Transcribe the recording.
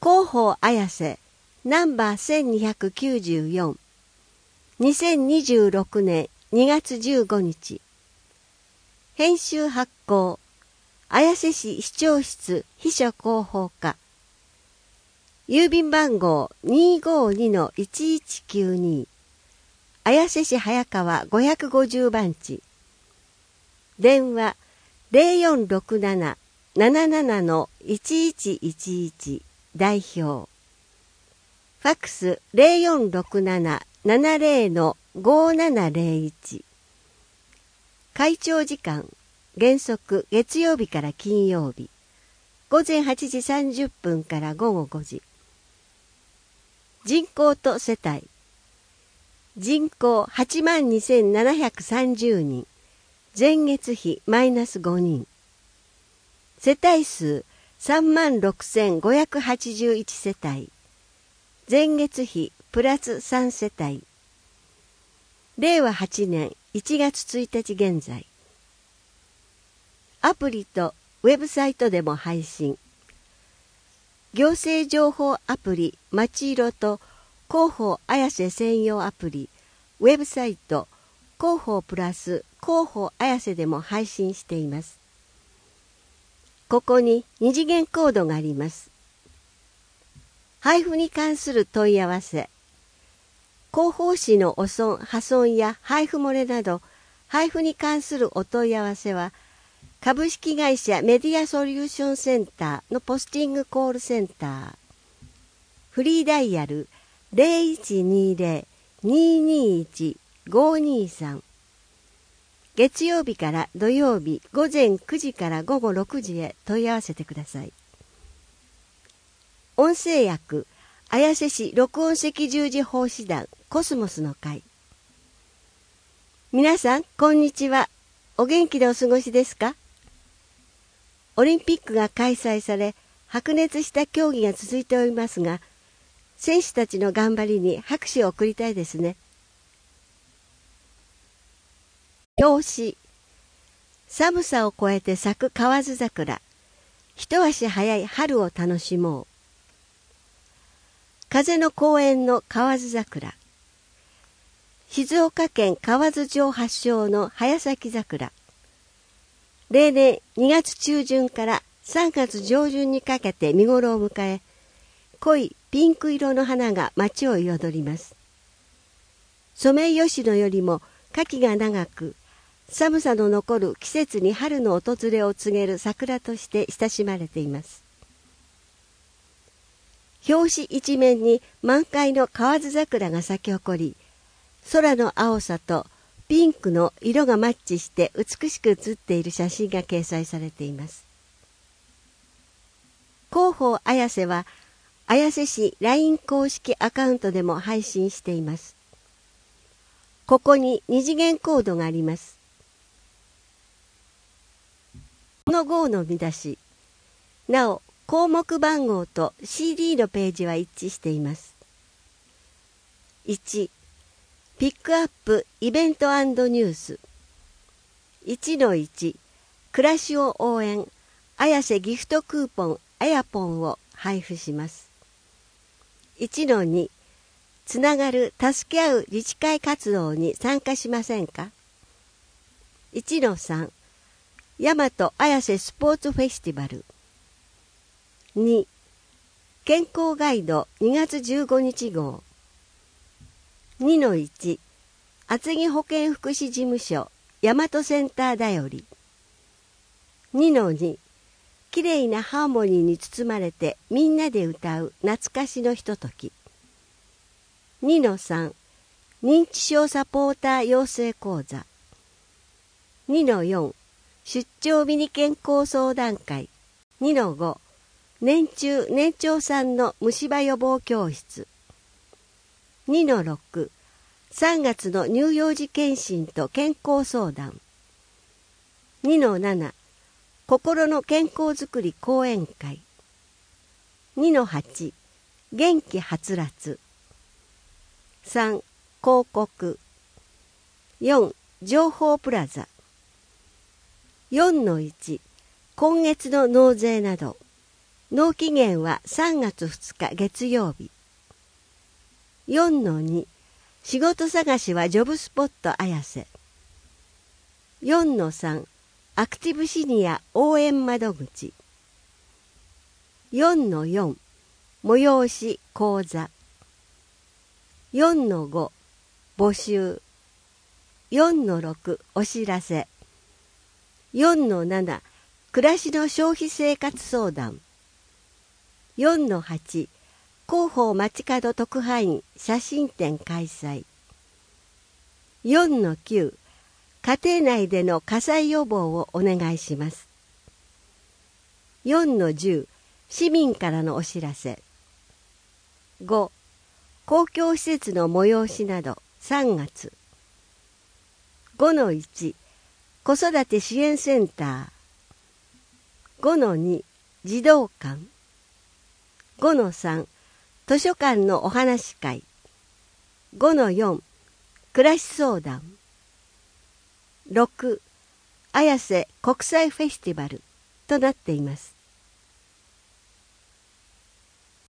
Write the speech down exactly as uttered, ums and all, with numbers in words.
広報綾瀬ナンバーせんにひゃくきゅうじゅうよん、にせんにじゅうろくねんにがつじゅうごにち。編集発行綾瀬市市長室秘書広報課、郵便番号 にーごーにのいちいちきゅうに、綾瀬市早川ごひゃくごじゅうばんち、電話 ゼロよんろくなな ななななのいちいちいちいち 代表、ファックス ゼロよんろくなな ななゼロのごななゼロいち。会長時間原則月曜日から金曜日、ごぜんはちじさんじゅっぷんからごごごじ。人口と世帯、人口はちまんにせんななひゃくさんじゅうにん、前月比マイナスごにん。世帯数さんまんろくせんごひゃくはちじゅういちせたい、前月比プラスさんせたい。れいわはちねんいちがつついたち現在。アプリとウェブサイトでも配信。行政情報アプリまちいろと広報綾瀬専用アプリ、ウェブサイト広報プラス広報綾瀬でも配信しています。ここに二次元コードがあります。配布に関する問い合わせ、広報誌の汚損・破損や配布漏れなど配布に関するお問い合わせは、株式会社メディアソリューションセンターのポスティングコールセンター、フリーダイヤル ゼロいちにゼロ にーにーいち ごーにーさん、月曜日から土曜日ごぜんくじからごごろくじへ問い合わせてください。音声訳綾瀬市録音赤十字奉仕団コスモスの会。皆さんこんにちは。お元気でお過ごしですか？オリンピックが開催され白熱した競技が続いておりますが、選手たちの頑張りに拍手を送りたいですね。表紙、寒さを越えて咲く河津桜、一足早い春を楽しもう。風の公園の河津桜、静岡県河津町発祥の早咲き桜、例年にがつちゅうじゅんからさんがつじょうじゅんにかけて見頃を迎え、濃いピンク色の花が街を彩ります。ソメイヨシノよりも花期が長く、寒さの残る季節に春の訪れを告げる桜として親しまれています。表紙一面に満開の河津桜が咲き誇り、空の青さとピンクの色がマッチして美しく写っている写真が掲載されています。広報綾瀬は綾瀬市 ライン 公式アカウントでも配信しています。ここに二次元コードがあります。この号の見出し、なお項目番号と シーディー のページは一致しています。いち、ピックアップイベント&ニュース いちのいち、暮らしを応援綾瀬ギフトクーポンあやぽんを配布します。いちのに、つながる助け合う自治会活動に参加しませんか。いちのさん、大和綾瀬スポーツフェスティバル。に、健康ガイドにがつじゅうごにち号。にのいち、厚木保健福祉事務所大和センターだより。にのに、きれいなハーモニーに包まれてみんなで歌う懐かしのひととき。にのさん、認知症サポーター養成講座。にのよん、出張ミニ健康相談会。にのご、年中年長さんの虫歯予防教室。にのろく、さんがつの乳幼児検診と健康相談。にのなな、心の健康づくり講演会。にのはち、元気はつらつ。さん、広告。よん、情報プラザ。よんのいち、今月の納税など。 納期限はさんがつふつか月曜日。よんのに、仕事探しはジョブスポット綾瀬。よんのさん、アクティブシニア応援窓口。よんのよん、催し講座。よんのご、募集。よんのろく、お知らせ。よんのなな、暮らしの消費生活相談。よんのはち、広報街角特派員写真展開催。よんのきゅう、家庭内での火災予防をお願いします。よんのじゅう、市民からのお知らせ。ご、公共施設の催しなどさんがつ。ごのいち、子育て支援センター。ごのに、児童館。ごのさん、図書館のお話会。ごのよん、暮らし相談。ろく、綾瀬国際フェスティバルとなっています。